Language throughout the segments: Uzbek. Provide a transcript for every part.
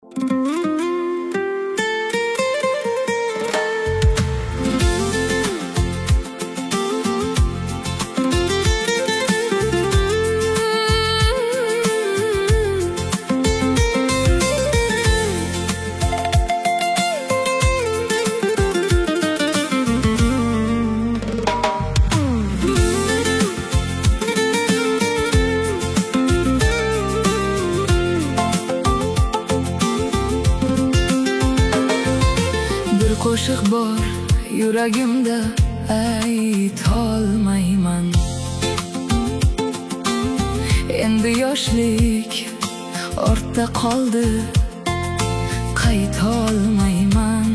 Qo'shiq bor yuragimda, aytolmayman. Endi yoshlik ortda qoldi, qaytolmayman.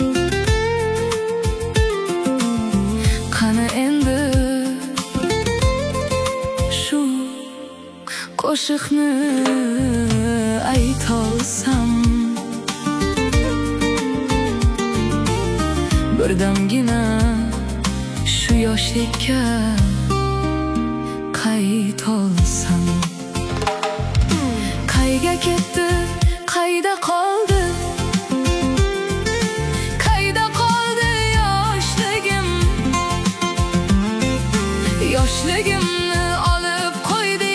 Qani endi shu qo'shiqni aytolsam, birdamgina shu yoshlikka qaytolsam. Qayga ketdi, qayda qoldi, qayda qoldi yoshligim? Yoshligimni olib qo'ydi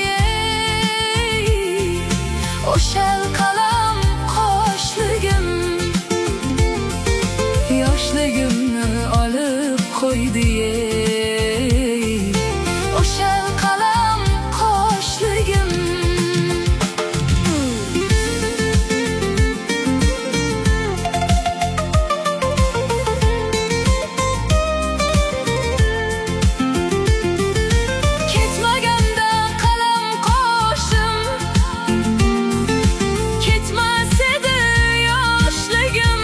o'sha qalam qoshligim. Yoshligimni olib qo'ydi o'sha qalam qoshligim. Ketmaganda qalam qoshim, ketmas edi yoshligim.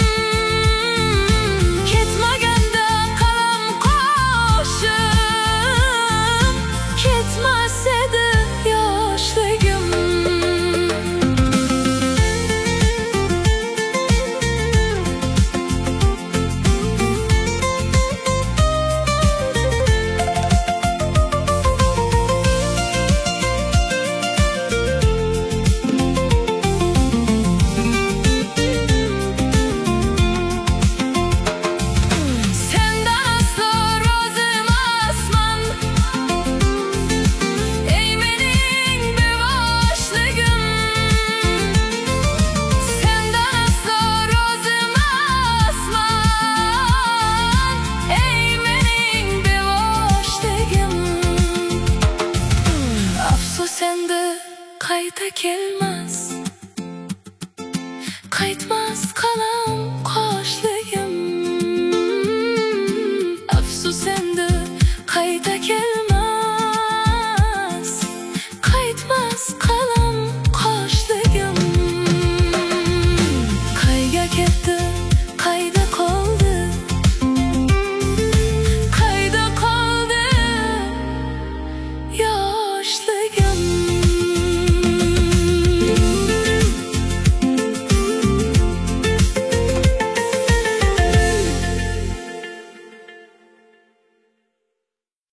Endi qayta kelmas, qaytmas qalam